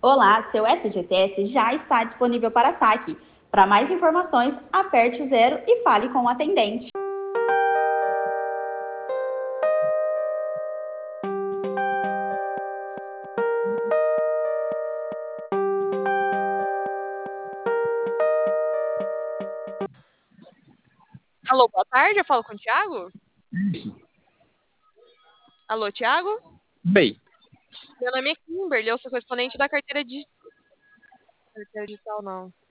Olá, seu FGTS já está disponível para saque. Para mais informações, aperte o 0 e fale com o atendente. Alô, boa tarde, eu falo com o Thiago? Isso. Alô, Thiago? Bem, Meu nome é Kimberly, eu sou correspondente da carteira digital, não.